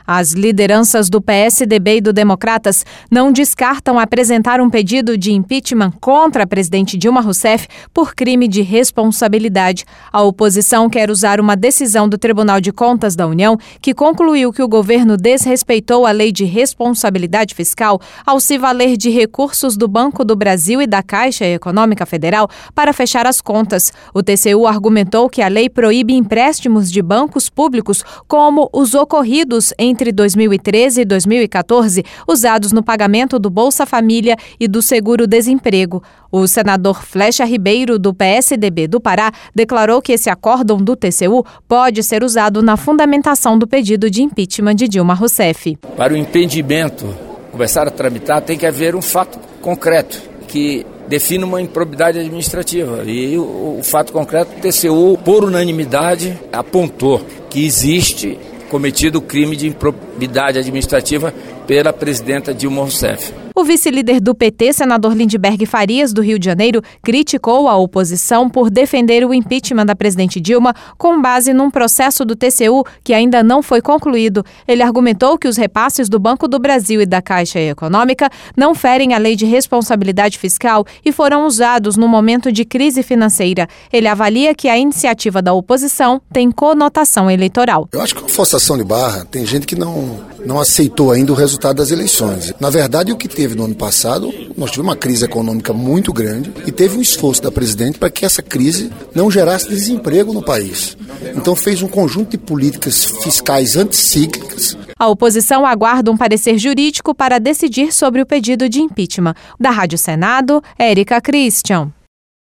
As lideranças do PSDB e do Democratas não descartam apresentar um pedido de impeachment contra a presidente Dilma Rousseff por crime de responsabilidade. A oposição quer usar uma decisão do Tribunal de Contas da União que concluiu que o governo desrespeitou a lei de responsabilidade fiscal ao se valer de recursos do Banco do Brasil e da Caixa Econômica Federal para fechar as contas. O TCU argumentou que a lei proíbe empréstimos de bancos públicos como os ocorridos entre 2013 e 2014, usados no pagamento do Bolsa Família e do Seguro-Desemprego. O senador Flecha Ribeiro, do PSDB do Pará, declarou que esse acórdão do TCU pode ser usado na fundamentação do pedido de impeachment de Dilma Rousseff. Para o impedimento começar a tramitar, tem que haver um fato concreto que define uma improbidade administrativa. E o fato concreto, o TCU, por unanimidade, apontou que existe cometido o crime de improbidade administrativa pela presidenta Dilma Rousseff. O vice-líder do PT, senador Lindbergh Farias, do Rio de Janeiro, criticou a oposição por defender o impeachment da presidente Dilma com base num processo do TCU que ainda não foi concluído. Ele argumentou que os repasses do Banco do Brasil e da Caixa Econômica não ferem a lei de responsabilidade fiscal e foram usados no momento de crise financeira. Ele avalia que a iniciativa da oposição tem conotação eleitoral. Eu acho que é uma forçação de barra. Tem gente que não aceitou ainda o resultado das eleições. Na verdade, o que teve no ano passado, nós tivemos uma crise econômica muito grande e teve um esforço da presidente para que essa crise não gerasse desemprego no país. Então fez um conjunto de políticas fiscais anticíclicas. A oposição aguarda um parecer jurídico para decidir sobre o pedido de impeachment. Da Rádio Senado, Érica Christian.